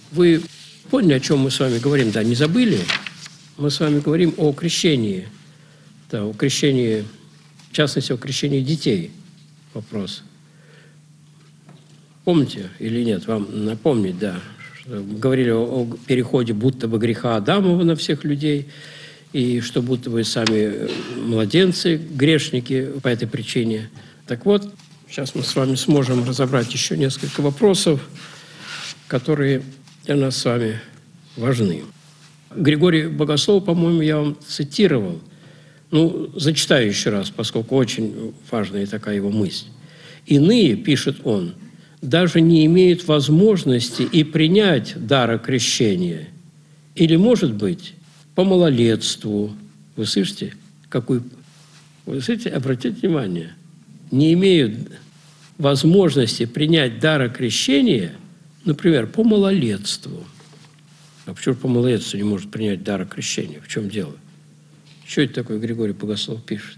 Вы поняли, о чем мы с вами говорим? Да, не забыли? Мы с вами говорим о крещении. Да, о крещении, в частности, о крещении детей. Вопрос. Помните или нет? Вам напомнить, да. Мы говорили о переходе будто бы греха Адамова на всех людей, и что будто бы сами младенцы грешники по этой причине. Так вот, сейчас мы с вами сможем разобрать еще несколько вопросов, которые для нас с вами важны. Григорий Богослов, по-моему, я вам цитировал. Зачитаю еще раз, поскольку очень важная такая его мысль. «Иные, – пишет он, – даже не имеют возможности и принять дара крещения. Или, может быть, по малолетству». Вы слышите? Вы слышите? Обратите внимание. Не имеют возможности принять дара крещения, например, по малолетству. А почему по малолетству не может принять дара крещения? В чем дело? Что это такое Григорий Богослов пишет?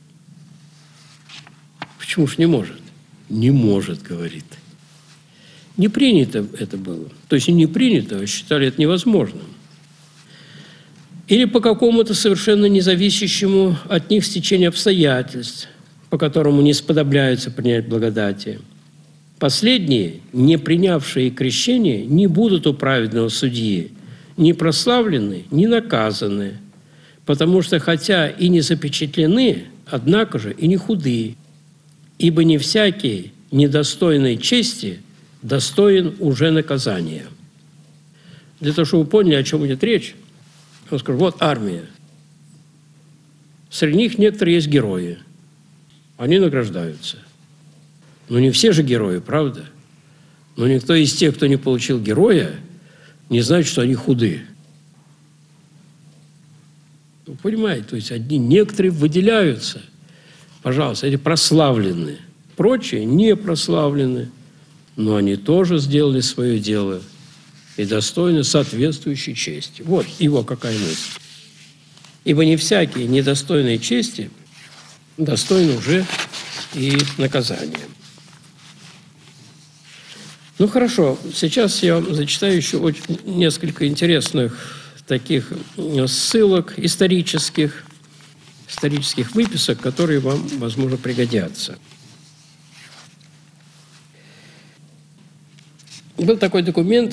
Почему ж не может? Не может, говорит. Не принято это было. То есть не принято, а считали это невозможным. Или по какому-то совершенно независящему от них стечению обстоятельств, по которому не сподобляются принять благодати. Последние, не принявшие крещение, не будут у праведного судьи ни прославлены, ни наказаны, потому что, хотя и не запечатлены, однако же и не худы, ибо не всякий недостойной чести достоин уже наказания. Для того, чтобы вы поняли, о чем идет речь, я скажу, вот армия. Среди них некоторые есть герои. Они награждаются. Но не все же герои, правда? Но никто из тех, кто не получил героя, не знает, что они худы. Вы понимаете, то есть некоторые выделяются. Пожалуйста, эти прославлены. Прочие не прославлены. Но они тоже сделали свое дело и достойны соответствующей чести. Вот его какая мысль. Ибо не всякие недостойные чести достойны уже и наказания. Хорошо, сейчас я вам зачитаю еще несколько интересных таких ссылок исторических выписок, которые вам, возможно, пригодятся. Был такой документ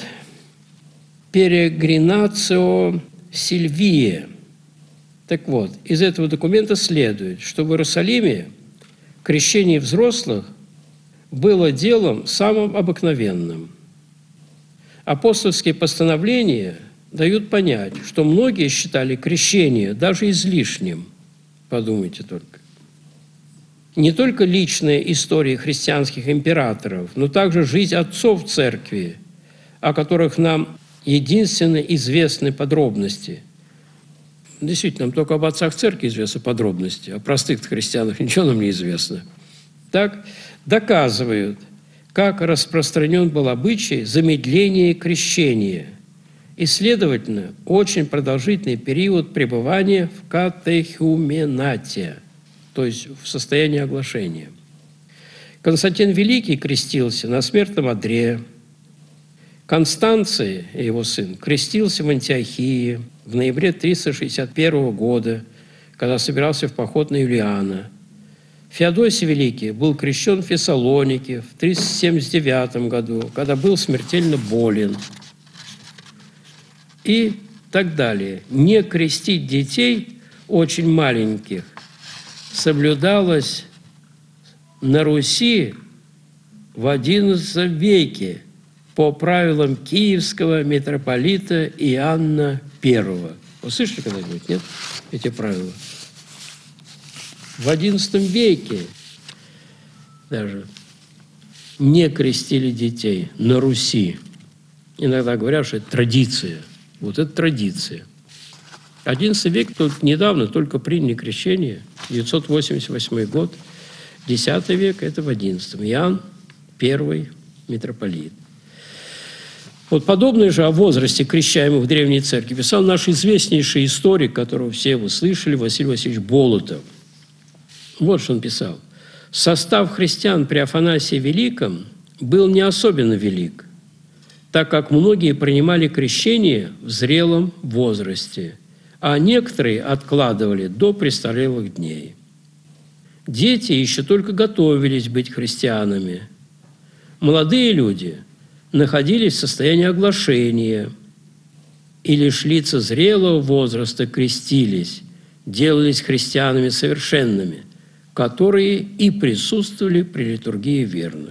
«Peregrinatio Silviae». Так вот, из этого документа следует, что в Иерусалиме крещение взрослых было делом самым обыкновенным. Апостольские постановления дают понять, что многие считали крещение даже излишним. Подумайте только. Не только личная история христианских императоров, но также жизнь отцов церкви, о которых нам единственно известны подробности. Действительно, нам только об отцах церкви известны подробности, о простых христианах ничего нам не известно. Так, доказывают, как распространен был обычай замедления крещения и, следовательно, очень продолжительный период пребывания в катехуменате, то есть в состоянии оглашения. Константин Великий крестился на смертном одре. Констанций, его сын, крестился в Антиохии в ноябре 361 года, когда собирался в поход на Юлиана. Феодосий Великий был крещен в Фессалонике в 379 году, когда был смертельно болен. И так далее. Не крестить детей очень маленьких соблюдалось на Руси в XI веке по правилам киевского митрополита Иоанна I. Вы слышали когда-нибудь, нет, эти правила? В XI веке даже не крестили детей на Руси. Иногда говорят, что это традиция. Вот это традиция. XI век недавно только приняли крещение, 988 год. X век – это в XI. Иоанн I митрополит. Вот подобное же о возрасте крещаемых в Древней Церкви писал наш известнейший историк, которого все вы слышали, Василий Васильевич Болотов. Вот что он писал. Состав христиан при Афанасии Великом был не особенно велик, так как многие принимали крещение в зрелом возрасте, а некоторые откладывали до престарелых дней. Дети еще только готовились быть христианами. Молодые люди находились в состоянии оглашения, и лишь лица зрелого возраста крестились, делались христианами совершенными, которые и присутствовали при литургии верных.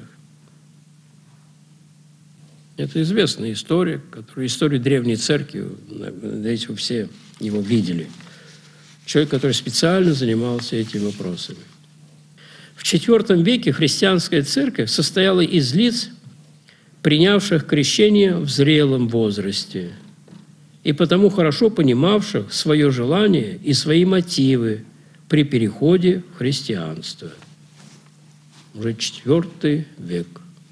Это известная история, история Древней Церкви, надеюсь, вы все его видели. Человек, который специально занимался этими вопросами. В IV веке христианская церковь состояла из лиц, принявших крещение в зрелом возрасте, и потому хорошо понимавших свое желание и свои мотивы при переходе в христианство. Уже IV век.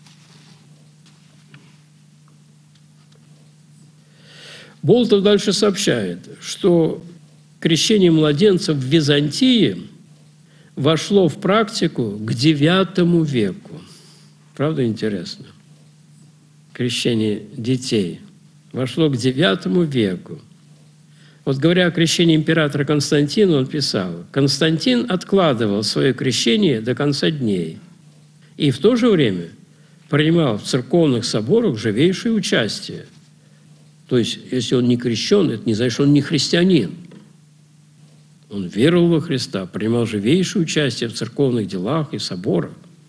Болтов дальше сообщает, что крещение младенцев в Византии вошло в практику к IX веку. Правда интересно? Крещение детей вошло к IX веку. Вот говоря о крещении императора Константина, он писал: «Константин откладывал свое крещение до конца дней и в то же время принимал в церковных соборах живейшее участие». То есть, если он не крещен, это не значит, что он не христианин. Он веровал во Христа, принимал живейшее участие в церковных делах и соборах.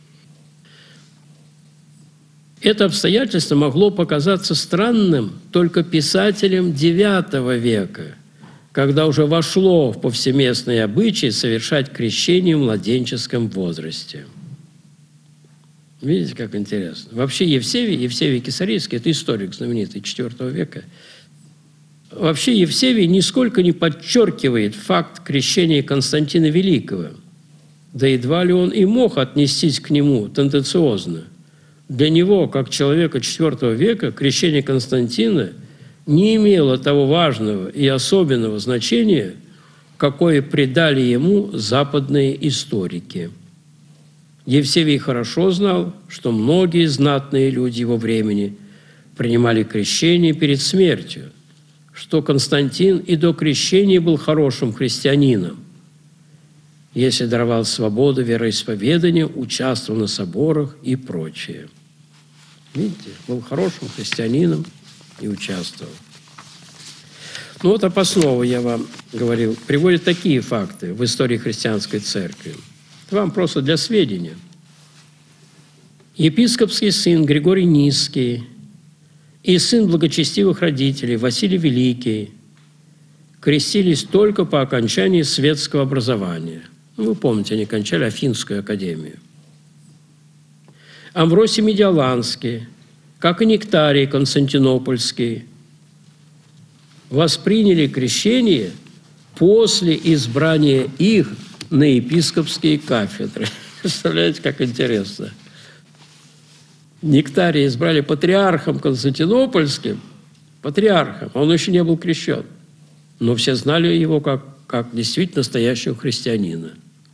Это обстоятельство могло показаться странным только писателям IX века, когда уже вошло в повсеместные обычаи совершать крещение в младенческом возрасте. Видите, как интересно. Вообще Евсевий Кесарийский, это историк знаменитый IV века, вообще Евсевий нисколько не подчеркивает факт крещения Константина Великого. Да едва ли он и мог отнестись к нему тенденциозно. Для него, как человека IV века, крещение Константина не имело того важного и особенного значения, какое придали ему западные историки. Евсевий хорошо знал, что многие знатные люди его времени принимали крещение перед смертью, что Константин и до крещения был хорошим христианином, если даровал свободу вероисповедания, участвовал на соборах и прочее. Видите, был хорошим христианином и участвовал. Ну вот Опоснова, я вам говорил, приводит такие факты в истории христианской церкви. Это вам просто для сведения. Епископский сын Григорий Низкий и сын благочестивых родителей Василий Великий крестились только по окончании светского образования. Ну, вы помните, они кончали Афинскую академию. Амвросий Медиаланский, как и Нектарий Константинопольский, восприняли крещение после избрания их на епископские кафедры. Представляете, как интересно. Нектария избрали патриархом Константинопольским, патриархом, он еще не был крещен, но все знали его как действительно настоящего христианина.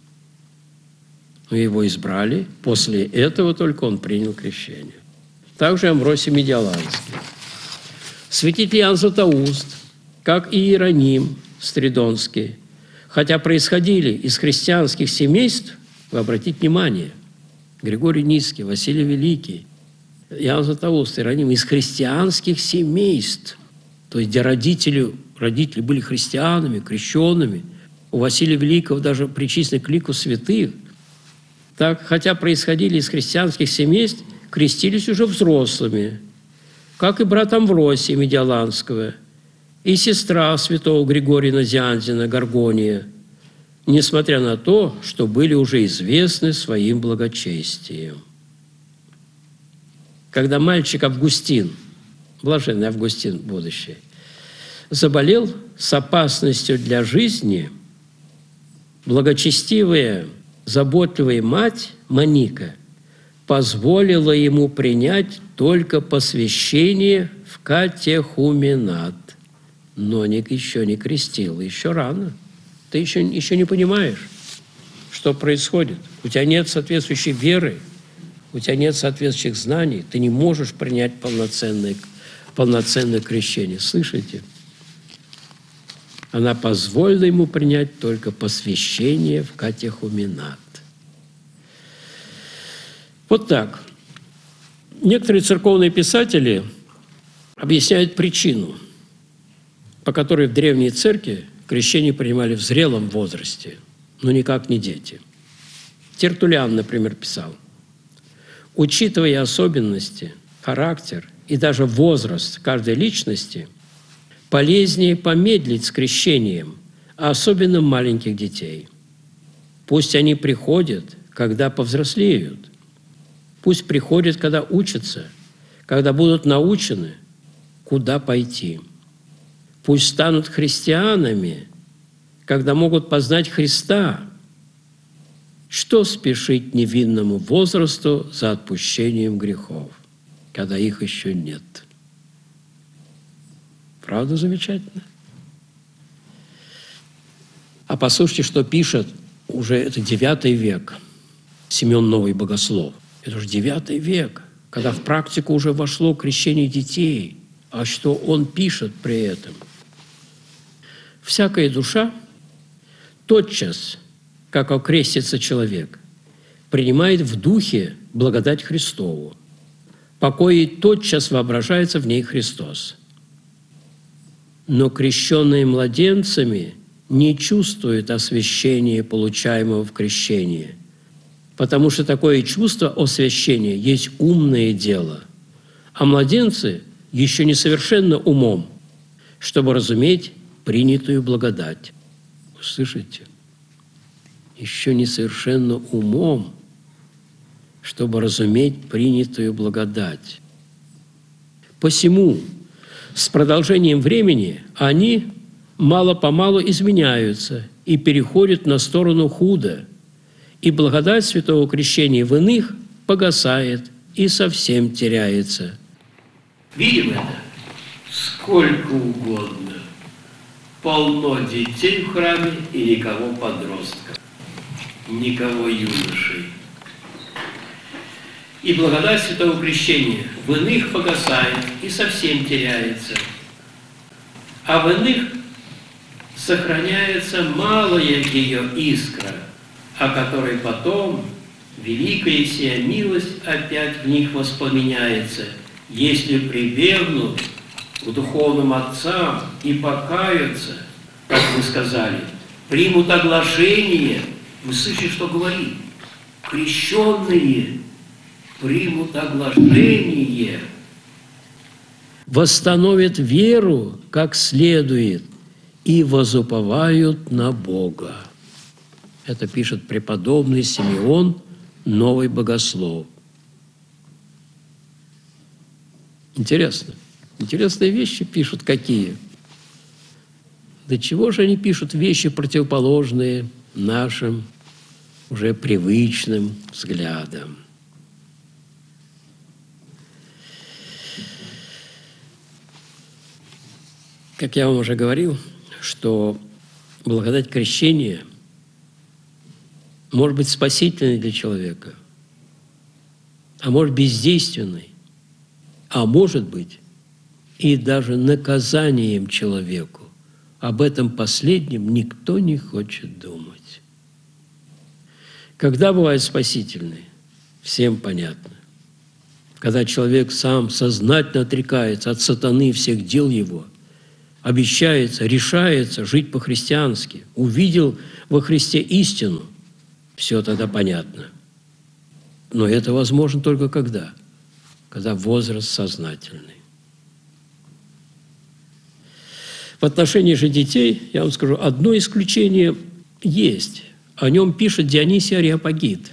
Но его избрали, после этого только он принял крещение. Также Амвросий Медиаланский. Святитель Иоанн Златоуст, как и Иероним Стридонский, хотя происходили из христианских семейств, вы обратите внимание, Григорий Низкий, Василий Великий, Иоанн Златоуст, Иероним, из христианских семейств, то есть где родители были христианами, крещенными, у Василия Великого даже причислены к лику святых, так, хотя происходили из христианских семейств, крестились уже взрослыми, как и брат Амвросия Медиаланского и сестра святого Григория Назианзина Горгония, несмотря на то, что были уже известны своим благочестием. Когда мальчик Августин, блаженный Августин будущий, заболел с опасностью для жизни, благочестивая, заботливая мать Моника позволила ему принять только посвящение в катехуменат, но еще не крестила, еще рано. Ты еще не понимаешь, что происходит. У тебя нет соответствующей веры, у тебя нет соответствующих знаний, ты не можешь принять полноценное крещение. Слышите? Она позволила ему принять только посвящение в катехуменат. Вот так. Некоторые церковные писатели объясняют причину, по которой в древней церкви крещение принимали в зрелом возрасте, но никак не дети. Тертуллиан, например, писал: учитывая особенности, характер и даже возраст каждой личности, полезнее помедлить с крещением, а особенно маленьких детей. Пусть они приходят, когда повзрослеют. Пусть приходят, когда учатся, когда будут научены, куда пойти. Пусть станут христианами, когда могут познать Христа. Что спешить невинному возрасту за отпущением грехов, когда их еще нет? Правда замечательно? А послушайте, что пишет уже это 9 век Симеон Новый Богослов. Это уже 9 век, когда в практику уже вошло крещение детей. А что он пишет при этом? «Всякая душа тотчас, как окрестится человек, принимает в духе благодать Христову, покой тотчас воображается в ней Христос. Но крещенные младенцами не чувствуют освящения, получаемого в крещении, потому что такое чувство освящения есть умное дело, а младенцы еще несовершенно умом, чтобы разуметь принятую благодать». Вы слышите? Еще несовершенно умом, чтобы разуметь принятую благодать. Посему с продолжением времени они мало-помалу изменяются и переходят на сторону худа, и благодать святого крещения в иных погасает и совсем теряется. Видим это? Сколько угодно. Полно детей в храме и никого подростков, никого юношей. И благодать святого крещения в иных погасает и совсем теряется, а в иных сохраняется малая ее искра, о которой потом великая сия милость опять в них воспламеняется, если прибегнут к духовным отцам и покаются, как вы сказали, примут оглашение. Вы слышите, что говорит? Крещенные примут оглашение, восстановят веру как следует и возуповают на Бога. Это пишет преподобный Симеон Новый Богослов. Интересно. Интересные вещи пишут какие. До чего же они пишут вещи противоположные нашим уже привычным взглядам? Как я вам уже говорил, что благодать крещения может быть спасительной для человека, а может бездейственной, а может быть и даже наказанием человеку. Об этом последнем никто не хочет думать. Когда бывает спасительный, всем понятно. Когда человек сам сознательно отрекается от сатаны и всех дел его, обещается, решается жить по-христиански, увидел во Христе истину, все тогда понятно. Но это возможно только когда? Когда возраст сознательный. В отношении же детей, я вам скажу, одно исключение есть. О нем пишет Дионисий Ареопагит.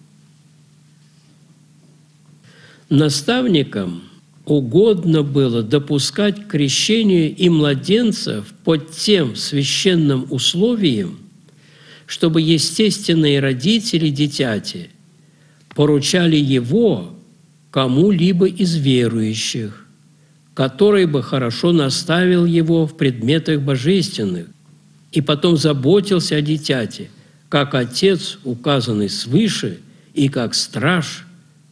Наставникам угодно было допускать к крещению и младенцев под тем священным условием, чтобы естественные родители дитяти поручали его кому-либо из верующих, который бы хорошо наставил его в предметах божественных и потом заботился о дитяти, как отец, указанный свыше, и как страж,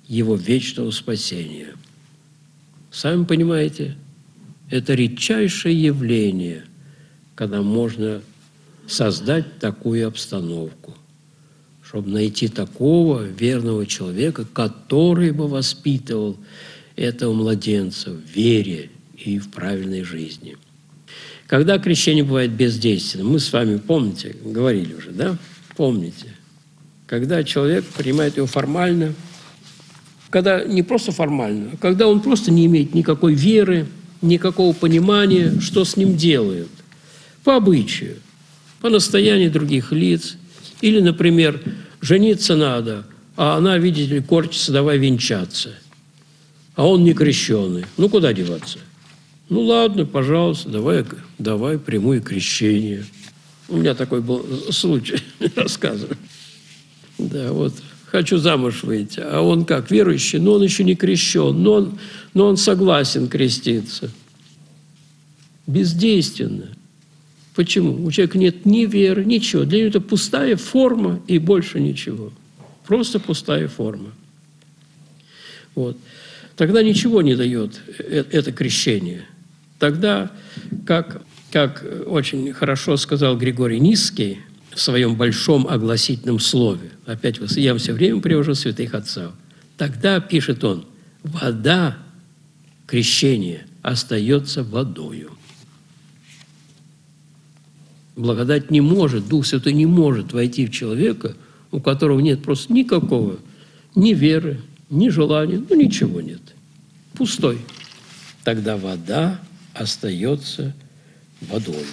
его вечного спасения. Сами понимаете, это редчайшее явление, когда можно создать такую обстановку, чтобы найти такого верного человека, который бы воспитывал этого младенца в вере и в правильной жизни. Когда крещение бывает бездейственным, мы с вами, помните, говорили уже, да? Помните? Когда человек принимает его формально, когда не просто формально, а когда он просто не имеет никакой веры, никакого понимания, что с ним делают. По обычаю, по настоянию других лиц. Или, например, жениться надо, а она, видите ли, корчится, давай венчаться. А он не крещеный. Ну, куда деваться? Ну, ладно, пожалуйста, давай приму и крещение. У меня такой был случай, рассказываю. Да, вот, хочу замуж выйти. А он как, верующий, но он еще не крещен, но он согласен креститься. Бездейственно. Почему? У человека нет ни веры, ничего. Для него это пустая форма и больше ничего. Просто пустая форма. Вот. Тогда ничего не дает это крещение. Тогда, как очень хорошо сказал Григорий Нисский в своем большом огласительном слове, опять я все время привожу святых отцов, тогда, пишет он, вода, крещение, остается водою. Благодать не может, Дух Святой не может войти в человека, у которого нет просто никакого ни веры, ни желания, ну ничего нет. Пустой. Тогда вода остается водой.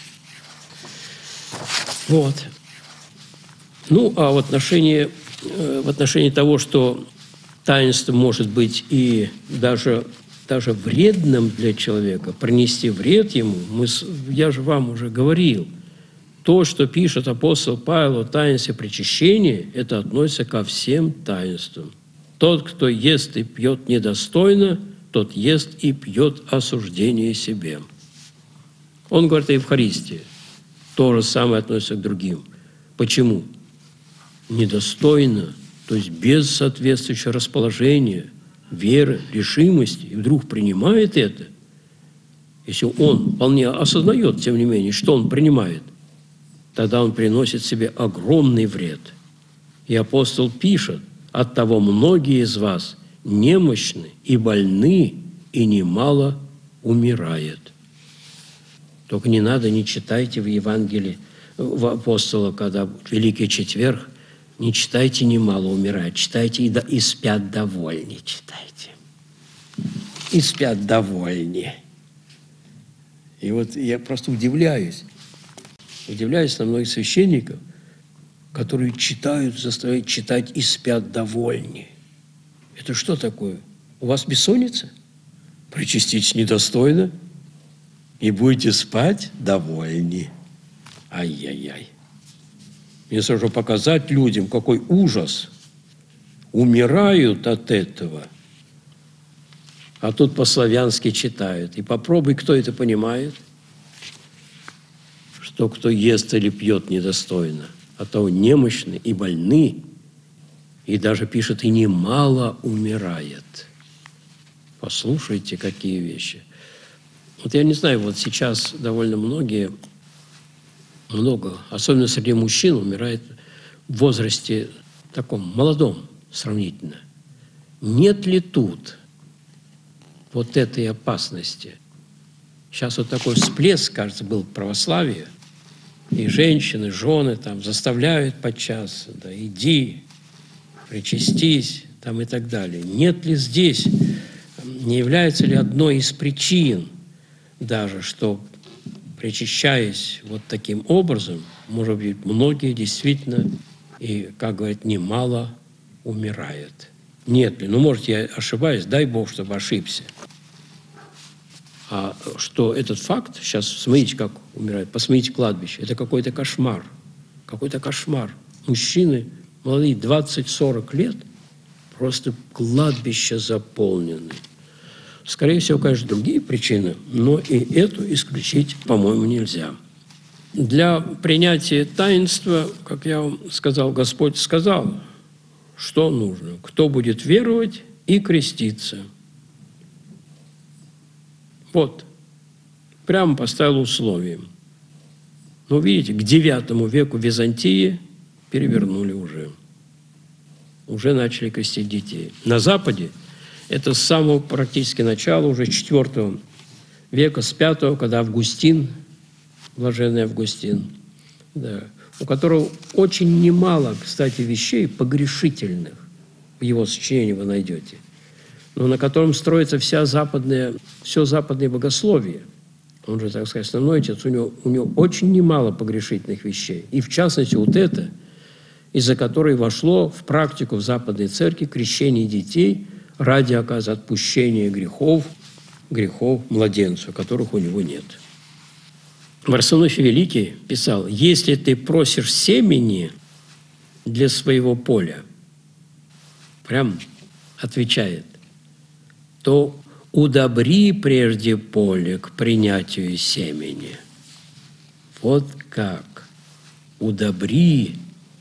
Вот. Ну, а в отношении того, что таинство может быть и даже вредным для человека, принести вред ему, я же вам уже говорил, то, что пишет апостол Павел о таинстве причащения, это относится ко всем таинствам. Тот, кто ест и пьет недостойно, тот ест и пьет осуждение себе. Он говорит о Евхаристии. То же самое относится к другим. Почему? Недостойно, то есть без соответствующего расположения, веры, решимости, и вдруг принимает это, если он вполне осознает, тем не менее, что он принимает, тогда он приносит себе огромный вред. И апостол пишет, оттого многие из вас немощны и больны, и немало умирает. Только не надо, не читайте в Евангелии, в апостола, когда Великий Четверг, не читайте «немало умирает», читайте «и спят довольни», читайте. «И спят довольни». И вот я просто удивляюсь на многих священников, которые заставляют читать «и спят довольни». Это что такое? У вас бессонница? Причаститесь недостойно, и будете спать довольни. Ай-яй-яй. Вместо того, чтобы показать людям, какой ужас, умирают от этого, а тут по-славянски читают. И попробуй, кто это понимает, что кто ест или пьет недостойно, а то немощны и больны, и даже пишет, и немало умирает. Послушайте, какие вещи. Вот я не знаю, вот сейчас довольно много, особенно среди мужчин, умирает в возрасте таком молодом сравнительно. Нет ли тут вот этой опасности? Сейчас вот такой всплеск, кажется, был в православии, и женщины, жены там заставляют подчас, да, иди, причастись, там и так далее. Нет ли здесь, не является ли одной из причин даже, что, причащаясь вот таким образом, может быть, многие действительно, и, как говорят, немало умирает. Нет ли? Ну, может, я ошибаюсь, дай Бог, чтобы ошибся. А что этот факт, сейчас смотрите, как умирает, посмотрите кладбище, это какой-то кошмар. Какой-то кошмар. Мужчины молодые, 20-40 лет, просто кладбища заполнены. Скорее всего, конечно, другие причины, но и эту исключить, по-моему, нельзя. Для принятия таинства, как я вам сказал, Господь сказал, что нужно. Кто будет веровать и креститься. Вот. Прямо поставил условие. Но видите, к IX веку Византии перевернули уже. Уже начали крестить детей. На Западе это с самого практически начала, уже IV века, с V, когда Августин, блаженный Августин, да, у которого очень немало, кстати, вещей погрешительных в его сочинении вы найдете, но на котором строится все западное богословие. Он же, так сказать, основной отец, у него очень немало погрешительных вещей. И в частности, вот это, из-за которой вошло в практику в Западной Церкви крещение детей ради, оказывается, отпущения грехов младенцу, которых у него нет. Варсонофий Великий писал: «Если ты просишь семени для своего поля, прям отвечает, то удобри прежде поле к принятию семени». Вот как. Удобри.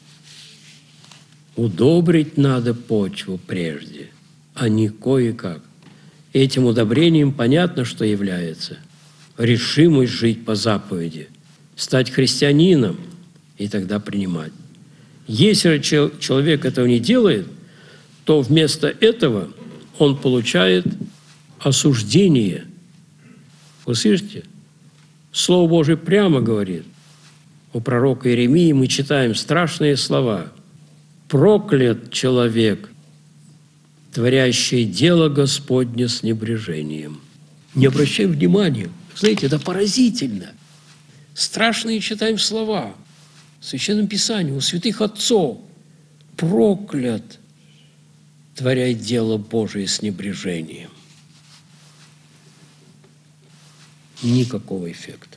Удобрить надо почву прежде, а не кое-как. Этим удобрением понятно, что является решимость жить по заповеди, стать христианином и тогда принимать. Если человек этого не делает, то вместо этого он получает осуждение. Вы слышите? Слово Божие прямо говорит. У пророка Иеремии мы читаем страшные слова. «Проклят человек, творящий дело Господне с небрежением». Не обращай внимания. Знаете, это поразительно. Страшные читаем слова в Священном Писании у святых отцов. «Проклят, творяй дело Божие с небрежением». Никакого эффекта.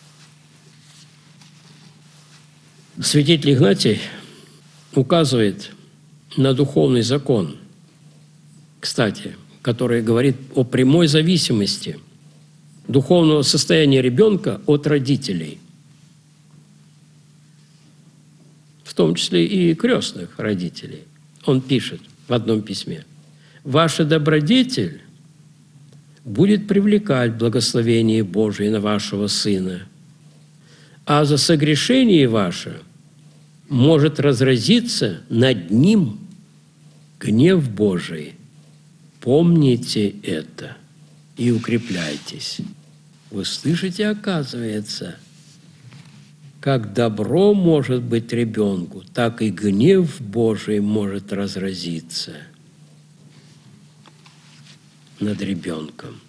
Святитель Игнатий указывает на духовный закон, кстати, который говорит о прямой зависимости духовного состояния ребенка от родителей, в том числе и крестных родителей. Он пишет в одном письме: «Ваша добродетель будет привлекать благословение Божие на вашего сына, а за согрешение ваше может разразиться над ним гнев Божий. Помните это и укрепляйтесь». Вы слышите, оказывается, как добро может быть ребенку, так и гнев Божий может разразиться над ребенком.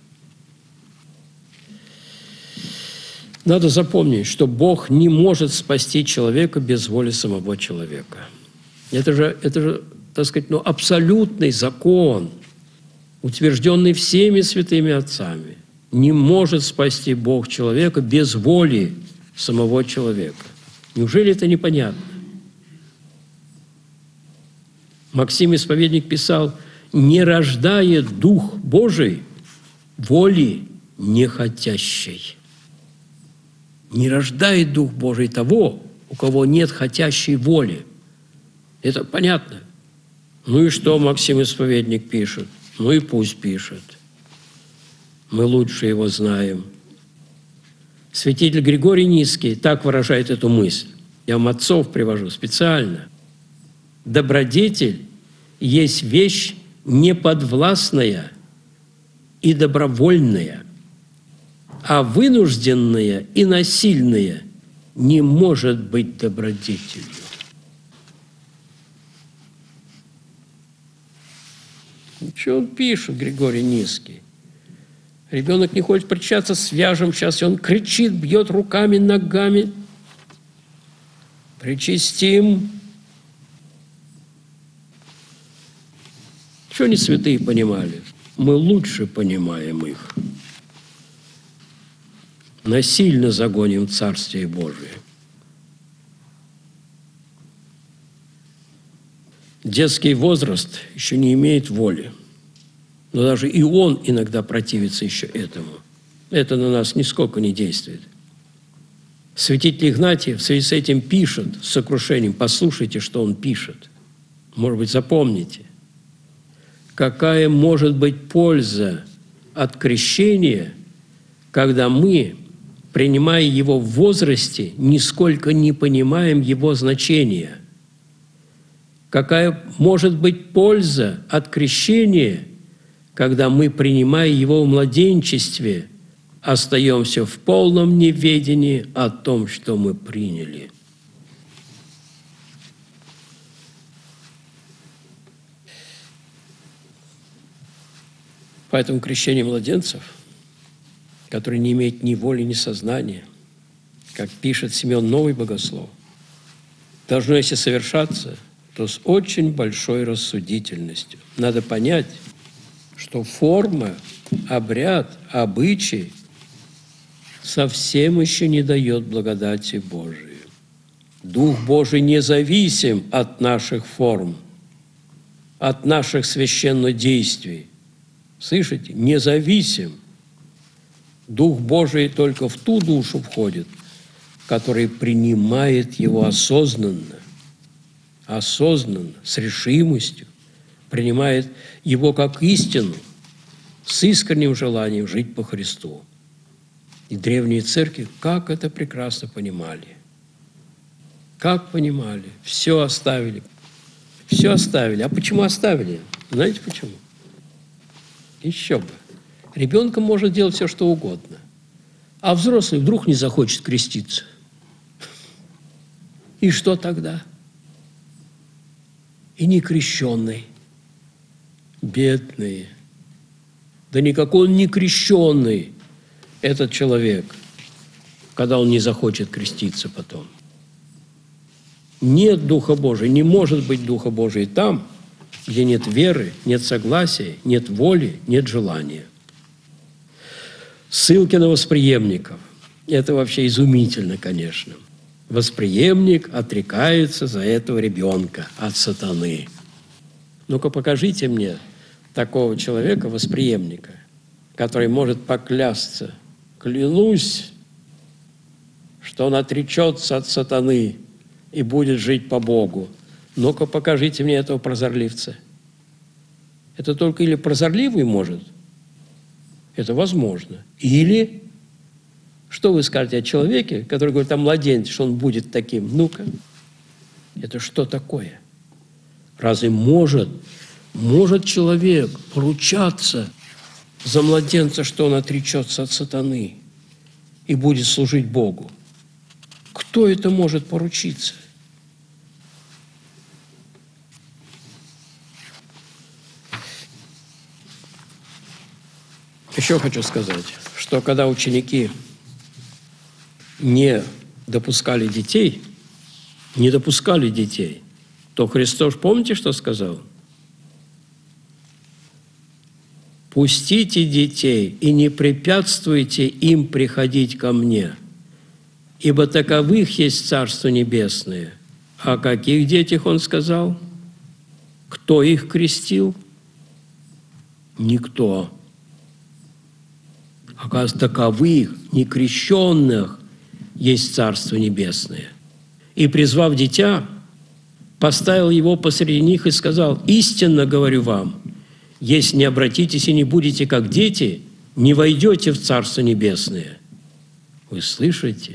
Надо запомнить, что Бог не может спасти человека без воли самого человека. Это же, так сказать, абсолютный закон, утвержденный всеми святыми отцами. Не может спасти Бог человека без воли самого человека. Неужели это непонятно? Максим Исповедник писал: «Не рождает Дух Божий воли нехотящей». Не рождает Дух Божий того, у кого нет хотящей воли. Это понятно. Ну и что Максим Исповедник пишет? Ну и пусть пишет. Мы лучше его знаем. Святитель Григорий Низкий так выражает эту мысль. Я вам отцов привожу специально. Добродетель есть вещь неподвластная и добровольная, а вынужденная и насильная не может быть добродетелью. Что он пишет, Григорий Низкий? Ребенок не хочет причащаться, свяжем сейчас, и он кричит, бьет руками, ногами. Причастим. Что они святые понимали? Мы лучше понимаем их. Насильно загоним в Царствие Божие. Детский возраст еще не имеет воли. Но даже и он иногда противится еще этому. Это на нас нисколько не действует. Святитель Игнатий в связи с этим пишет с сокрушением. Послушайте, что он пишет. может быть, запомните, какая может быть польза от крещения, когда мы, принимая его в возрасте, нисколько не понимаем его значения. Какая может быть польза от крещения, когда мы, принимая его в младенчестве, остаемся в полном неведении о том, что мы приняли. Поэтому крещение младенцев, который не имеет ни воли, ни сознания, как пишет Симеон Новый Богослов, должно, если совершаться, то с очень большой рассудительностью. Надо понять, что форма, обряд, обычай совсем еще не дает благодати Божией. Дух Божий независим от наших форм, от наших священнодействий. Слышите? Независим. Дух Божий только в ту душу входит, которая принимает его осознанно, с решимостью, принимает его как истину, с искренним желанием жить по Христу. И древние церкви как это прекрасно понимали. Как понимали? Все оставили. Все оставили. А почему оставили? Знаете почему? Еще бы. Ребенком можно делать все, что угодно. А взрослый вдруг не захочет креститься. И что тогда? И некрещенный. Бедный. Да никакой он не крещенный, этот человек, когда он не захочет креститься потом. Нет Духа Божия, не может быть Духа Божия там, где нет веры, нет согласия, нет воли, нет желания. Ссылки на восприемников. Это вообще изумительно, конечно. Восприемник отрекается за этого ребенка от сатаны. Ну-ка покажите мне такого человека, восприемника, который может поклясться: клянусь, что он отречется от сатаны и будет жить по Богу. Ну-ка покажите мне этого прозорливца. Это только или прозорливый может, это возможно. Или, что вы скажете о человеке, который говорит о младенце, что он будет таким? Ну-ка, это что такое? Разве может человек поручаться за младенца, что он отречется от сатаны и будет служить Богу? Кто это может поручиться? Еще хочу сказать, что когда ученики не допускали детей, то Христос, помните, что сказал? «Пустите детей и не препятствуйте им приходить ко мне, ибо таковых есть Царство Небесное». О каких детях он сказал? Кто их крестил? Никто. Оказывается, таковых, некрещенных, есть Царство Небесное. И, призвав дитя, поставил его посреди них и сказал: «Истинно говорю вам, если не обратитесь и не будете как дети, не войдете в Царство Небесное». Вы слышите?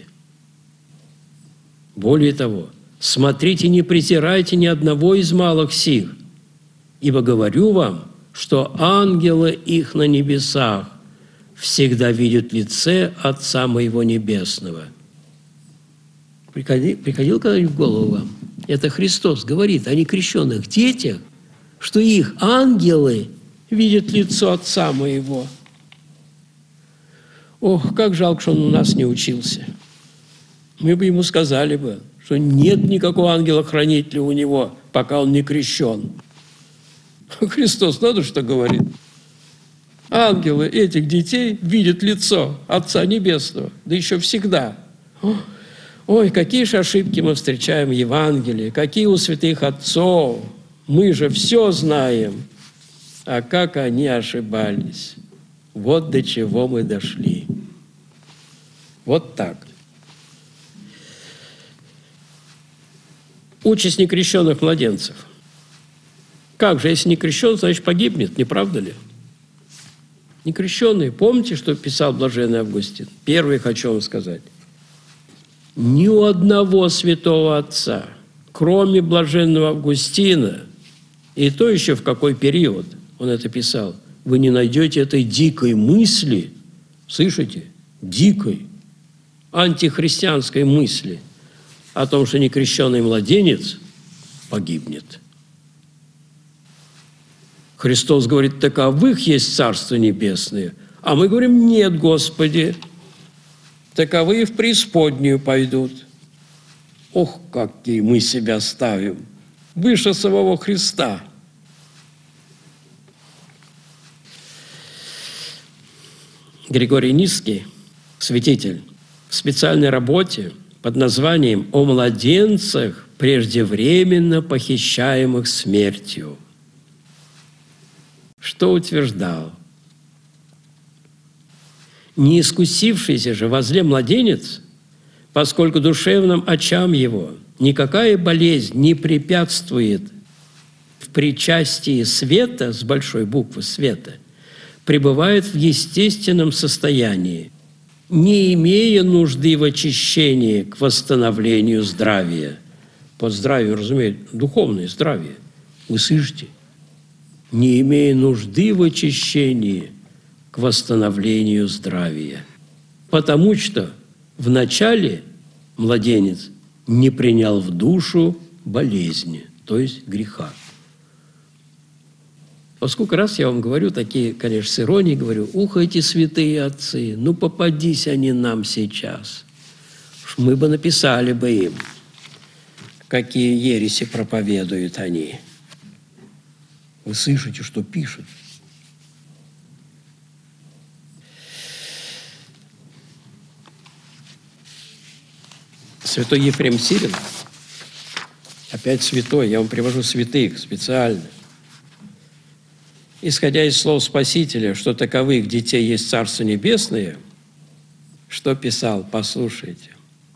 Более того, смотрите, не презирайте ни одного из малых сих, ибо говорю вам, что ангелы их на небесах всегда видят лице Отца Моего Небесного. Приходил когда-нибудь в голову вам? Это Христос говорит о некрещенных детях, что их ангелы видят лицо Отца Моего. Ох, как жалко, что он у нас не учился. Мы бы ему сказали бы, что нет никакого ангела-хранителя у него, пока он не крещен. Христос, надо что говорит? Ангелы этих детей видят лицо Отца Небесного, да еще всегда. Ой, какие же ошибки мы встречаем в Евангелии, какие у святых отцов. Мы же все знаем. А как они ошибались. Вот до чего мы дошли. Вот так. Участь некрещенных младенцев. Как же, если не крещен, значит погибнет, не правда ли? Некрещенный. Помните, что писал блаженный Августин? Первый хочу вам сказать. Ни у одного святого отца, кроме блаженного Августина, и то еще в какой период он это писал, вы не найдете этой дикой мысли, слышите, дикой, антихристианской мысли о том, что некрещенный младенец погибнет. Христос говорит, таковых есть Царство Небесное. А мы говорим, нет, Господи, таковые в преисподнюю пойдут. Ох, какие мы себя ставим! Выше самого Христа. Григорий Низкий, святитель, в специальной работе под названием «О младенцах, преждевременно похищаемых смертью», что утверждал? Не искусившийся же во зле младенец, поскольку душевным очам его никакая болезнь не препятствует в причастии света, с большой буквы света, пребывает в естественном состоянии, не имея нужды в очищении к восстановлению здравия. Под здравием, разумеется, духовное здравие. Вы слышите? Не имея нужды в очищении к восстановлению здравия. Потому что вначале младенец не принял в душу болезни, то есть греха. Поскольку раз я вам говорю, такие, конечно, с иронией говорю, ух, эти святые отцы, ну попадись они нам сейчас. Мы бы написали бы им, какие ереси проповедуют они. Вы слышите, что пишут? Святой Ефрем Сирин, опять святой, я вам привожу святых специально. Исходя из слов Спасителя, что таковых детей есть Царство Небесное, что писал, послушайте.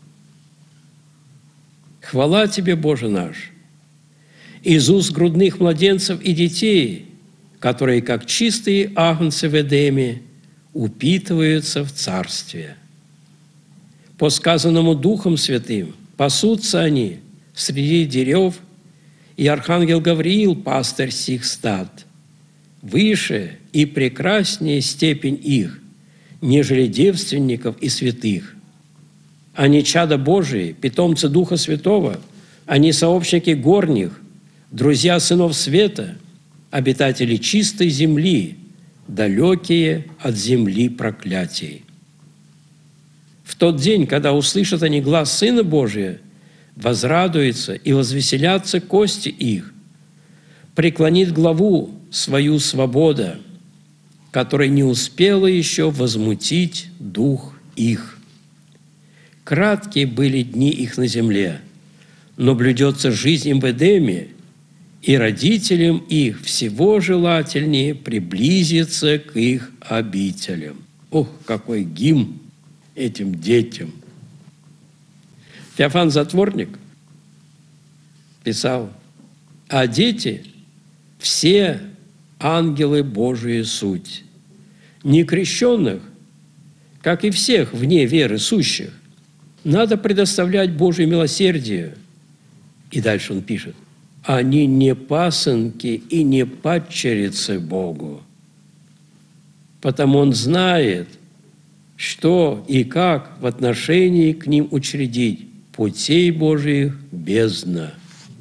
«Хвала Тебе, Боже наш, из уст грудных младенцев и детей, которые, как чистые агнцы в Эдеме, упитываются в Царстве. По сказанному Духом Святым пасутся они среди дерев, и архангел Гавриил, пастырь сих стад, выше и прекраснее степень их, нежели девственников и святых. Они чада Божии, питомцы Духа Святого, они сообщники горних, друзья сынов света, обитатели чистой земли, далекие от земли проклятий. В тот день, когда услышат они глас Сына Божия, возрадуются и возвеселятся кости их, преклонит главу свою свобода, которая не успела еще возмутить дух их. Краткие были дни их на земле, но блюдется жизнь им в Эдеме, и родителям их всего желательнее приблизиться к их обителям. Ох, какой гимн этим детям! Феофан Затворник писал, а дети – все ангелы Божии суть. Некрещенных, как и всех вне веры сущих, надо предоставлять Божие милосердие. И дальше он пишет, они не пасынки и не падчерицы Богу, потому Он знает, что и как в отношении к ним учредить путей Божиих бездна.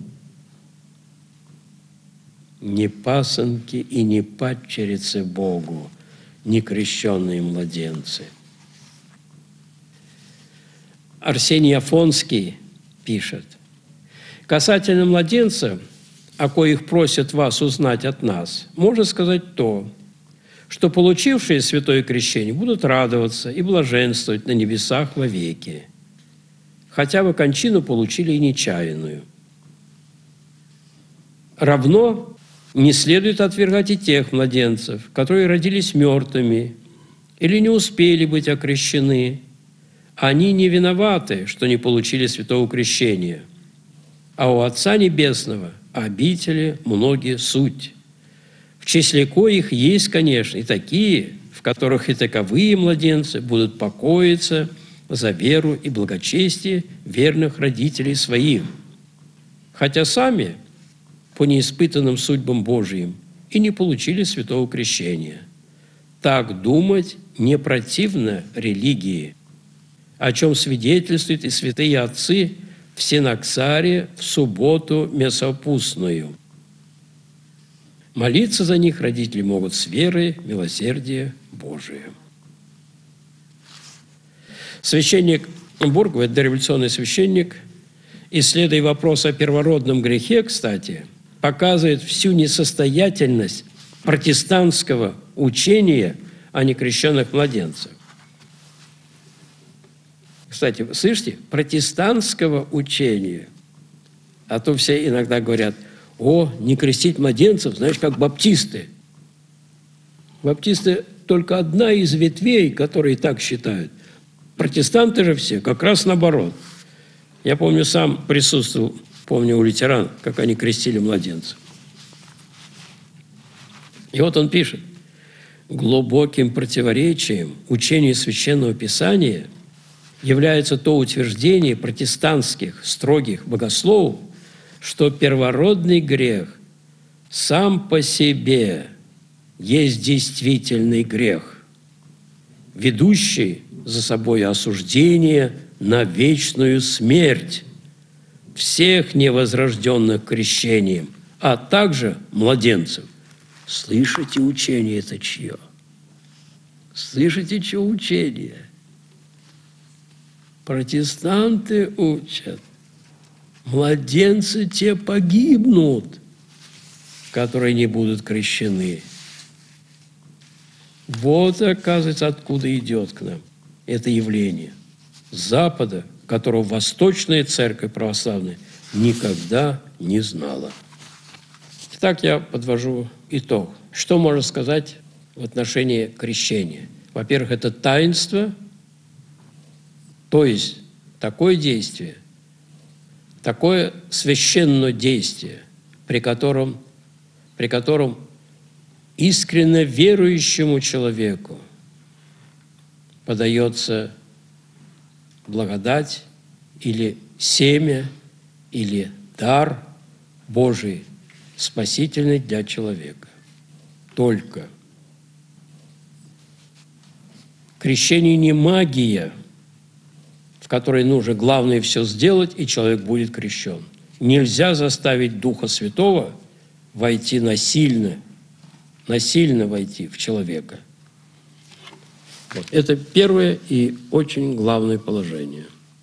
Не пасынки и не падчерицы Богу, не крещенные младенцы. Арсений Афонский пишет, касательно младенцев, о коих просят вас узнать от нас, можно сказать то, что получившие святое крещение будут радоваться и блаженствовать на небесах вовеки, хотя бы кончину получили и нечаянную. Равно не следует отвергать и тех младенцев, которые родились мертвыми или не успели быть окрещены. Они не виноваты, что не получили святого крещения, а у Отца Небесного обители многие суть, в числе коих есть, конечно, и такие, в которых и таковые младенцы будут покоиться за веру и благочестие верных родителей своих, хотя сами по неиспытанным судьбам Божьим и не получили святого крещения. Так думать не противно религии, о чем свидетельствуют и святые отцы в Синоксаре в субботу Месопустную. Молиться за них родители могут с верой, милосердие Божие. Священник Бургвард, дореволюционный священник, исследуя вопрос о первородном грехе, кстати, показывает всю несостоятельность протестантского учения о некрещенных младенцах. Кстати, слышите? Протестантского учения. А то все иногда говорят: о, не крестить младенцев, знаешь, как баптисты. Баптисты только одна из ветвей, которые так считают. Протестанты же все как раз наоборот. Я помню, сам присутствовал, помню у лютеран, как они крестили младенцев. И вот он пишет: глубоким противоречием учению Священного Писания является то утверждение протестантских строгих богословов, что первородный грех сам по себе есть действительный грех, ведущий за собой осуждение на вечную смерть всех невозрожденных крещением, а также младенцев. Слышите, учение это чье? Слышите, чье учение? Протестанты учат: младенцы те погибнут, которые не будут крещены. Вот, оказывается, откуда идет к нам это явление. С Запада, которого Восточная Церковь Православная никогда не знала. Итак, я подвожу итог. Что можно сказать в отношении крещения? Во-первых, это таинство, то есть такое действие, такое священное действие, при котором искренне верующему человеку подается благодать или семя, или дар Божий, спасительный для человека. Только. Крещение не магия, в которой нужно главное все сделать, и человек будет крещен. Нельзя заставить Духа Святого войти насильно войти в человека. Вот. Это первое и очень главное положение.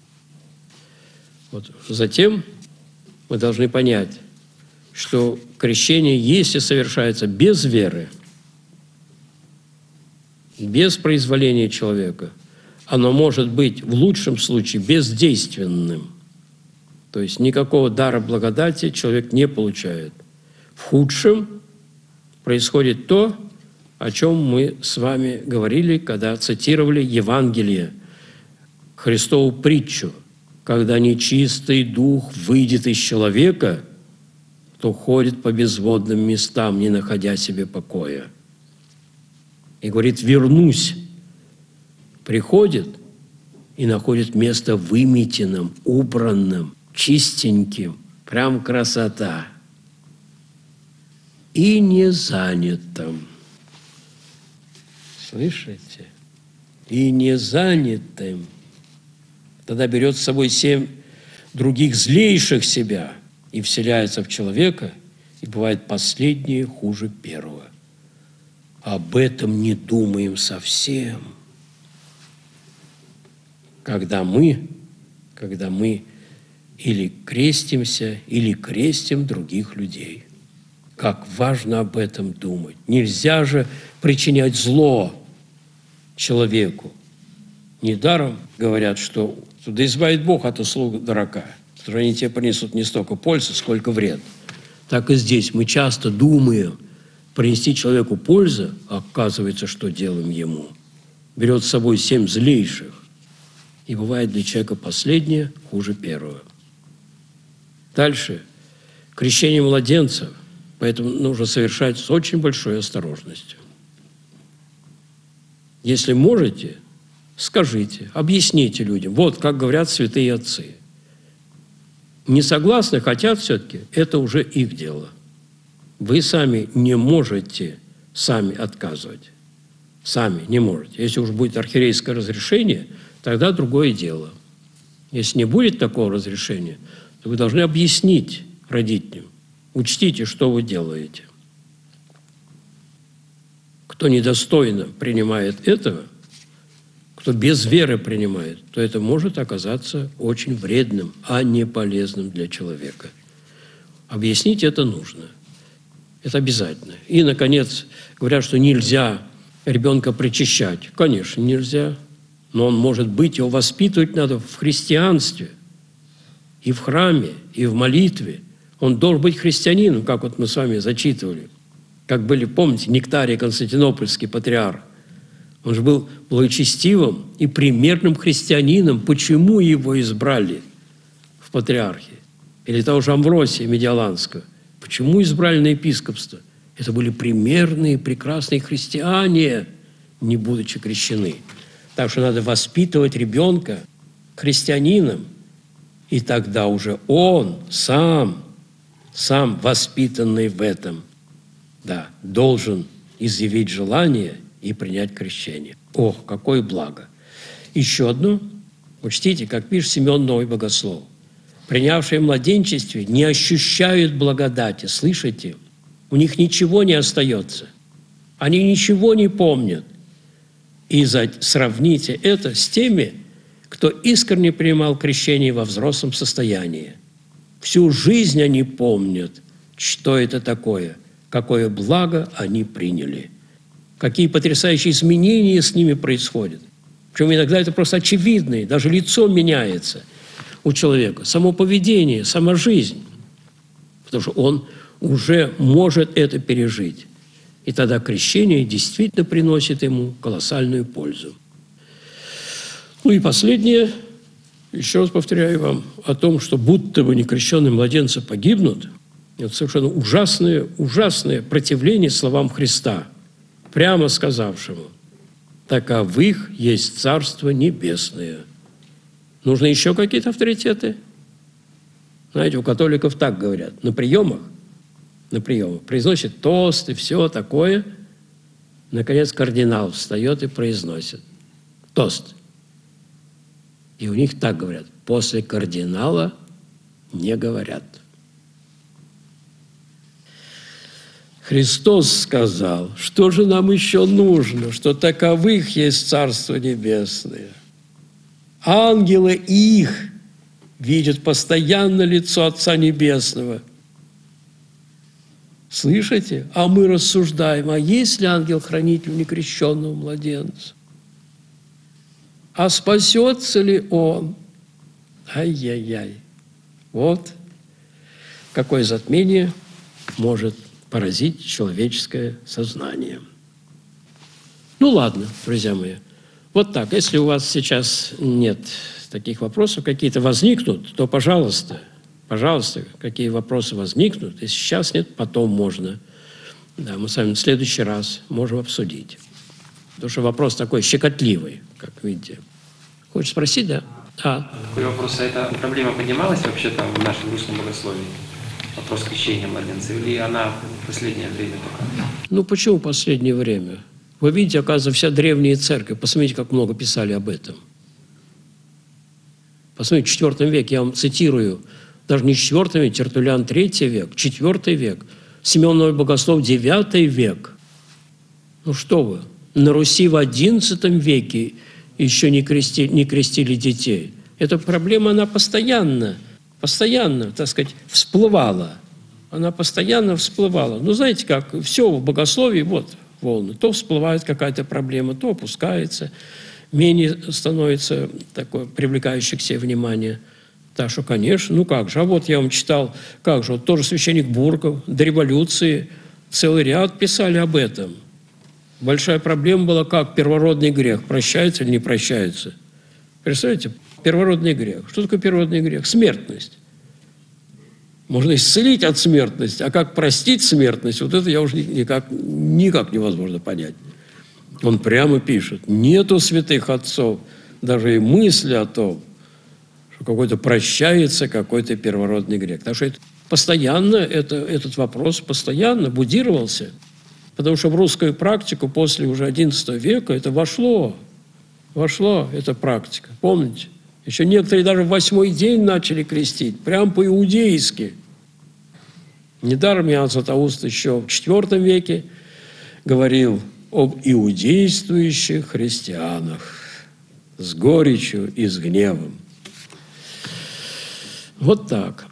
Вот. Затем мы должны понять, что крещение, если совершается без веры, без произволения человека, оно может быть в лучшем случае бездейственным. То есть никакого дара благодати человек не получает. В худшем происходит то, о чем мы с вами говорили, когда цитировали Евангелие, Христову притчу. Когда нечистый дух выйдет из человека, то ходит по безводным местам, не находя себе покоя. И говорит: вернусь. Приходит и находит место выметенным, убранным, чистеньким. Прям красота. И не занятым. Слышите? И не занятым. Тогда берет с собой 7 других злейших себя и вселяется в человека, и бывает последнее хуже первого. Об этом не думаем совсем. Когда мы или крестимся, или крестим других людей. Как важно об этом думать. Нельзя же причинять зло человеку. Недаром говорят, что да избавит Бог от услуг дурака, потому что они тебе принесут не столько пользы, сколько вред. Так и здесь мы часто думаем принести человеку пользу, а оказывается, что делаем ему. Берет с собой 7 злейших, и бывает для человека последнее хуже первого. Дальше. крещение младенцев, поэтому нужно совершать с очень большой осторожностью. Если можете, скажите, объясните людям. Вот как говорят святые отцы. Не согласны, хотят все-таки, это уже их дело. Вы сами не можете сами отказывать. Сами не можете. Если уж будет архиерейское разрешение, тогда другое дело. Если не будет такого разрешения, то вы должны объяснить родителям. Учтите, что вы делаете. Кто недостойно принимает этого, кто без веры принимает, то это может оказаться очень вредным, а не полезным для человека. Объяснить это нужно. Это обязательно. И, наконец, говорят, что нельзя ребенка причащать. Конечно, нельзя. Но он может быть, его воспитывать надо в христианстве, и в храме, и в молитве. Он должен быть христианином, как вот мы с вами зачитывали. Как были, помните, Нектарий Константинопольский патриарх. Он же был благочестивым и примерным христианином. Почему его избрали в патриархе? Или того же Амвросия Медиаланского. Почему избрали на епископство? Это были примерные, прекрасные христиане, не будучи крещены. Так что надо воспитывать ребенка христианином, и тогда уже он сам воспитанный в этом, да, должен изъявить желание и принять крещение. Ох, какое благо! Еще одно. Учтите, как пишет Симеон Новый Богослов. Принявшие в младенчестве не ощущают благодати. Слышите? У них ничего не остается. Они ничего не помнят. И сравните это с теми, кто искренне принимал крещение во взрослом состоянии. Всю жизнь они помнят, что это такое, какое благо они приняли, какие потрясающие изменения с ними происходят. Причем иногда это просто очевидно, даже лицо меняется у человека, само поведение, сама жизнь, потому что он уже может это пережить. И тогда крещение действительно приносит ему колоссальную пользу. Ну и последнее, еще раз повторяю вам, о том, что будто бы некрещенные младенцы погибнут, это совершенно ужасное противление словам Христа, прямо сказавшему: «Таковых есть Царство Небесное». Нужны еще какие-то авторитеты? Знаете, у католиков так говорят, на приемах произносит тост и все такое. Наконец кардинал встает и произносит тост. И у них так говорят: после кардинала не говорят. Христос сказал, что же нам еще нужно, что таковых есть Царство Небесное. Ангелы их видят постоянно лицо Отца Небесного. Слышите? А мы рассуждаем, а есть ли ангел-хранитель некрещенного младенца? А спасется ли он? Ай-яй-яй. Вот какое затмение может поразить человеческое сознание. Ну ладно, друзья мои. Вот так. Если у вас сейчас нет таких вопросов, какие-то возникнут, то, пожалуйста, какие вопросы возникнут, если сейчас нет, потом можно. Да, мы с вами в следующий раз можем обсудить. Потому что вопрос такой щекотливый, как видите. Хочешь спросить, да? Такой вопрос. А эта проблема поднималась вообще там в нашем русском богословии? Вопрос крещения младенцев? Или она в последнее время только? Ну, почему в последнее время? Вы видите, оказывается, вся древняя церковь. Посмотрите, как много писали об этом. Посмотрите, в IV веке, я вам цитирую, даже не IV век, Тертуллиан III век, IV век, Симеон Новый Богослов IX век. Ну что вы, на Руси в XI веке еще не крестили детей. Эта проблема, она постоянно, так сказать, всплывала. Она постоянно всплывала. Ну, знаете как, все в богословии, вот волны. То всплывает какая-то проблема, то опускается, менее становится такое привлекающее к себе внимание. Так что, конечно, ну как же. А вот я вам читал, как же, вот тоже священник Бурков до революции целый ряд писали об этом. Большая проблема была, как первородный грех, прощается или не прощается. Представляете, первородный грех. Что такое первородный грех? Смертность. Можно исцелить от смертности, а как простить смертность, вот это я уже никак невозможно понять. Он прямо пишет, нету святых отцов даже и мысли о том, что какой-то прощается какой-то первородный грех. Так что постоянно этот вопрос постоянно будировался, потому что в русскую практику после уже XI века это вошла эта практика. Помните? Еще некоторые даже в 8-й день начали крестить, прям по-иудейски. Недаром Иоанн Златоуст еще в IV веке говорил об иудействующих христианах с горечью и с гневом. Вот так.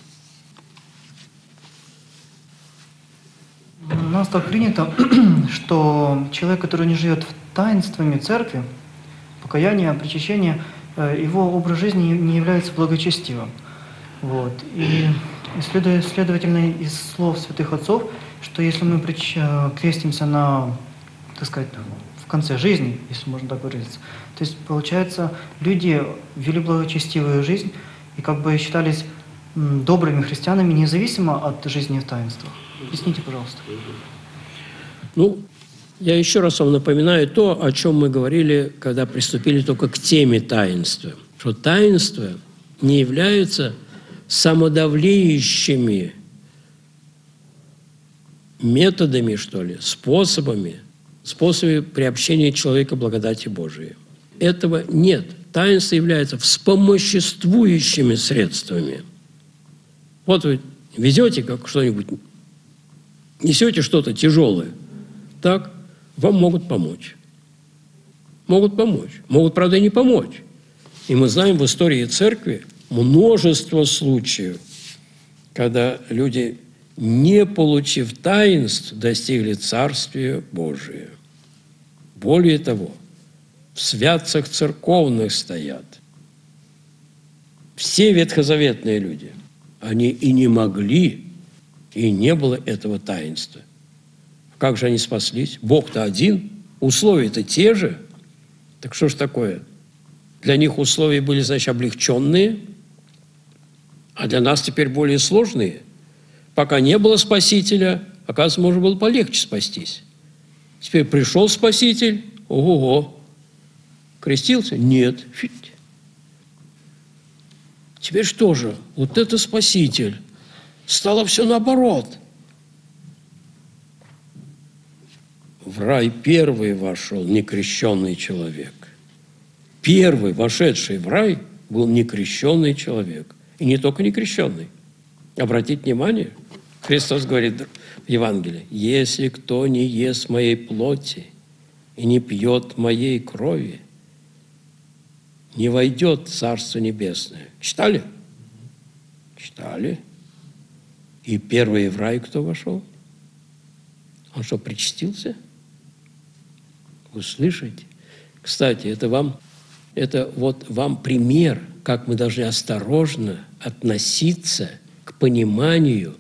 У нас так принято, что человек, который не живет таинствами церкви, покаяния, причащения, его образ жизни не является благочестивым. Вот. И следовательно, из слов святых отцов, что если мы крестимся на, так сказать, в конце жизни, если можно так выразиться, то есть, получается, люди вели благочестивую жизнь и как бы считались добрыми христианами, независимо от жизни в таинствах. Объясните, пожалуйста. Ну, я еще раз вам напоминаю то, о чем мы говорили, когда приступили только к теме таинства. Что таинства не являются самодавлеющими методами, что ли, способами приобщения человека к благодати Божией. Этого нет. Таинство является вспомоществующими средствами. Вот вы везете как что-нибудь, несете что-то тяжелое, так, вам могут помочь. Могут помочь. Могут, правда, и не помочь. И мы знаем в истории церкви множество случаев, когда люди, не получив таинств, достигли Царствия Божия. Более того, в святцах церковных стоят все ветхозаветные люди. Они и не могли, и не было этого таинства. Как же они спаслись? Бог-то один, условия-то те же. Так что ж такое? Для них условия были, значит, облегченные, а для нас теперь более сложные. Пока не было Спасителя, оказывается, можно было полегче спастись. Теперь пришел Спаситель, ого-го. Крестился? Нет. Фить. Теперь что же? Вот это Спаситель. Стало все наоборот. В рай первый вошел некрещенный человек. Первый вошедший в рай был некрещенный человек. И не только некрещенный. Обратите внимание, Христос говорит в Евангелии, «Если кто не ест моей плоти и не пьет моей крови, не войдет в Царство Небесное». Читали? Читали. И первый в рай кто вошел? Он что, причастился? Вы слышите? Кстати, это вот вам пример, как мы должны осторожно относиться к пониманию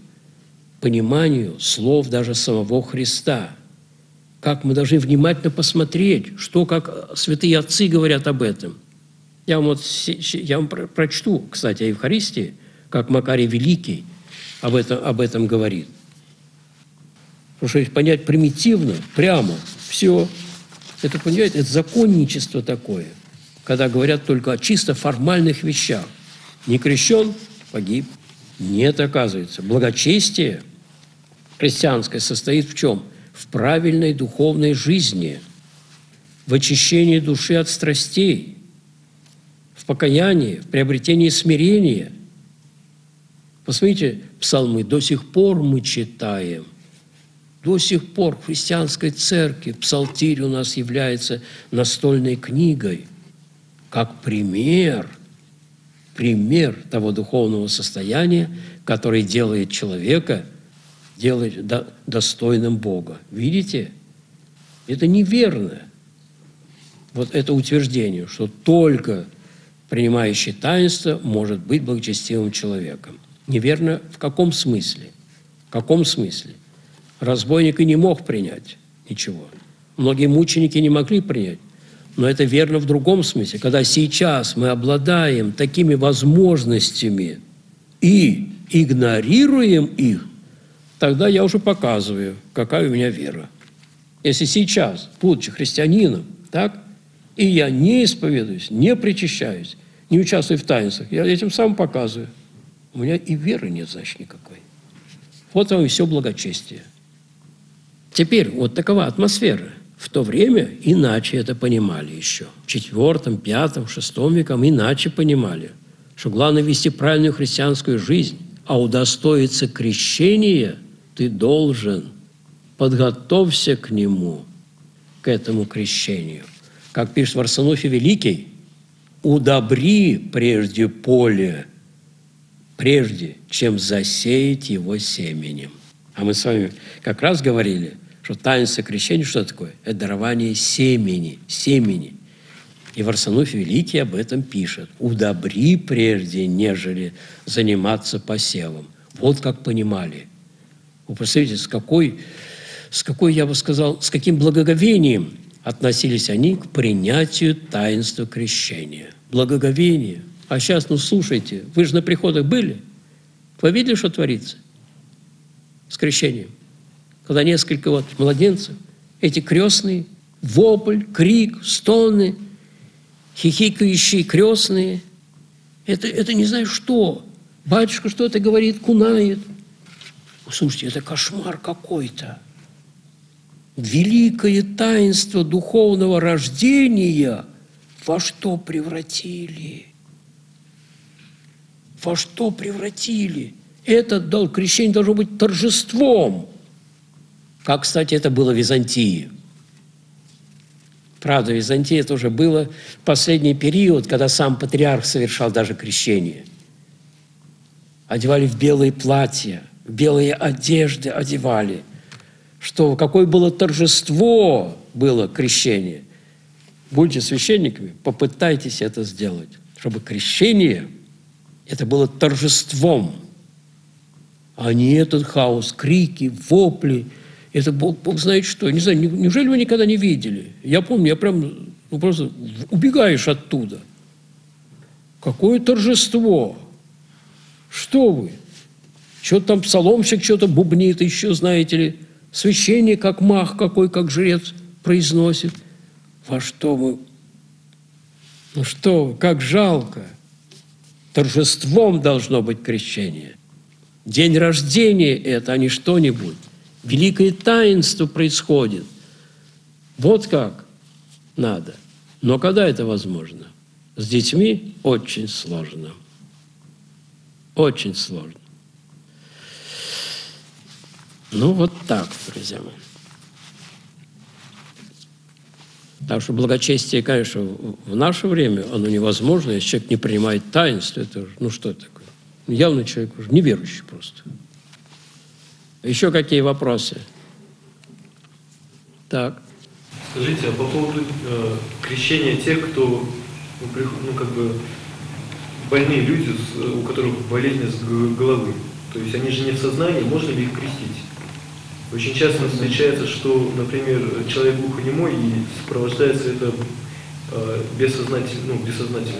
слов даже самого Христа. Как мы должны внимательно посмотреть, что, как святые отцы говорят об этом. Я вам прочту, кстати, о Евхаристии, как Макарий Великий об этом говорит. Потому что если понять примитивно, прямо, все, это, понимаете, это законничество такое, когда говорят только о чисто формальных вещах. Не крещен – погиб. Нет, оказывается. Благочестие христианское состоит в чем? В правильной духовной жизни, в очищении души от страстей, в покаянии, в приобретении смирения. Посмотрите, псалмы до сих пор мы читаем. До сих пор в христианской церкви псалтирь у нас является настольной книгой, как пример того духовного состояния, который делает человека достойным Бога. Видите? Это неверно. Вот это утверждение, что только принимающий таинство может быть благочестивым человеком. Неверно в каком смысле? В каком смысле? Разбойник и не мог принять ничего. Многие мученики не могли принять. Но это верно в другом смысле. Когда сейчас мы обладаем такими возможностями и игнорируем их, тогда я уже показываю, какая у меня вера. Если сейчас, будучи христианином, так, и я не исповедуюсь, не причащаюсь, не участвую в таинствах, я этим сам показываю. У меня и веры нет, значит, никакой. Вот вам и все благочестие. Теперь вот такова атмосфера. В то время иначе это понимали еще. В IV, V, VI веках иначе понимали, что главное вести правильную христианскую жизнь, а удостоиться крещения ты должен. Подготовься к нему, к этому крещению. Как пишет Варсонофий Великий, удобри прежде поле, прежде чем засеять его семенем. А мы с вами как раз говорили, что таинство крещения, что такое? Это дарование семени. И Варсонофий Великий об этом пишет. Удобри прежде, нежели заниматься посевом. Вот как понимали. Вы представляете, с какой, я бы сказал, с каким благоговением относились они к принятию таинства крещения. Благоговение. А сейчас, слушайте, вы же на приходах были? Вы видели, что творится с крещением? Когда несколько младенцев, эти крестные, вопль, крик, стоны, хихикающие крестные, это не знаю что. Батюшка что-то говорит, кунает. Слушайте, это кошмар какой-то. Великое таинство духовного рождения во что превратили? Во что превратили? Крещение должно быть торжеством. Как, кстати, это было в Византии. Правда, в Византии это уже было последний период, когда сам патриарх совершал даже крещение. Одевали в белые платья, в белые одежды одевали. Какое было торжество было крещение. Будьте священниками, попытайтесь это сделать, чтобы крещение это было торжеством, а не этот хаос, крики, вопли. Это Бог знает что. Не знаю, неужели вы никогда не видели? Я помню, я прям просто убегаешь оттуда. Какое торжество! Что вы? Что-то там псаломщик что-то бубнит, еще, знаете ли, священник как мах какой, как жрец произносит. Во что вы? Что вы? Как жалко! Торжеством должно быть крещение. День рождения это, а не что-нибудь. Великое таинство происходит. Вот как надо. Но когда это возможно? С детьми очень сложно. Очень сложно. Вот так, друзья мои. Так что благочестие, конечно, в наше время, оно невозможно, если человек не принимает таинство. Это что это такое? Явно человек уже неверующий просто. Еще какие вопросы? Так. Скажите, а по поводу крещения тех, кто, больные люди, у которых болезнь с головы, то есть они же не в сознании, можно ли их крестить? Очень часто встречается, что, например, человек глухонемой и сопровождается это бессознательностью.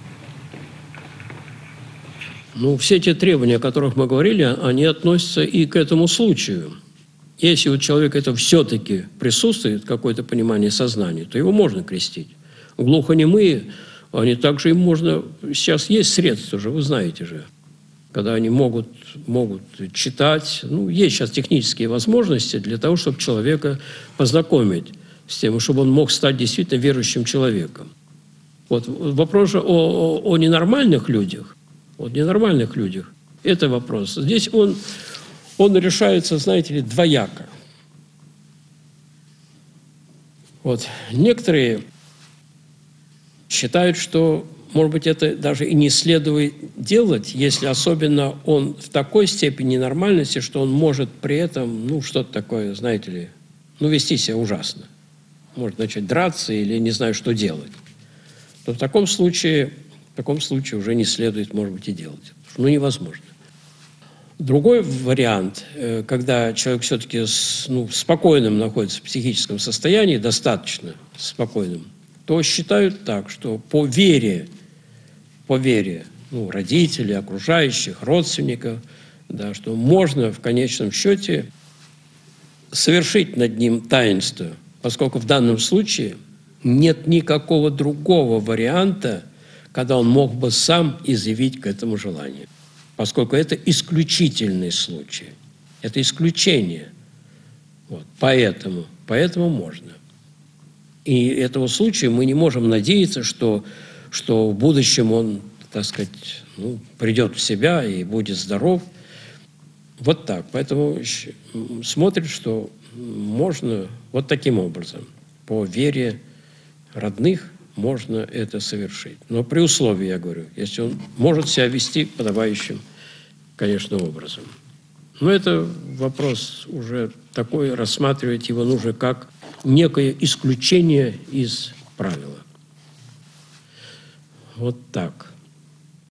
Все те требования, о которых мы говорили, они относятся и к этому случаю. Если у человека это все-таки присутствует, какое-то понимание сознания, то его можно крестить. Глухонемые, они также им можно... Сейчас есть средства же, вы знаете же, когда они могут читать. Есть сейчас технические возможности для того, чтобы человека познакомить с тем, чтобы он мог стать действительно верующим человеком. Вопрос же о ненормальных людях. Ненормальных людях. Это вопрос. Здесь он решается, знаете ли, двояко. Некоторые считают, что, может быть, это даже и не следует делать, если особенно он в такой степени ненормальности, что он может при этом, что-то такое, знаете ли, вести себя ужасно. Может начать драться или не знаю, что делать. То в таком случае уже не следует, может быть, и делать. Невозможно. Другой вариант, когда человек все-таки в спокойном находится в психическом состоянии, достаточно спокойным, то считают так, что по вере родителей, окружающих, родственников, да, что можно в конечном счете совершить над ним таинство, поскольку в данном случае нет никакого другого варианта, когда он мог бы сам изъявить к этому желание, поскольку это исключительный случай, это исключение. Вот, поэтому можно. И этого случая мы не можем надеяться, что в будущем он, так сказать, придет в себя и будет здоров. Вот так. Поэтому смотрит, что можно вот таким образом, по вере родных, можно это совершить. Но при условии, я говорю, если он может себя вести подобающим, конечно, образом. Но это вопрос уже такой, рассматривать его нужно как некое исключение из правила. Вот так.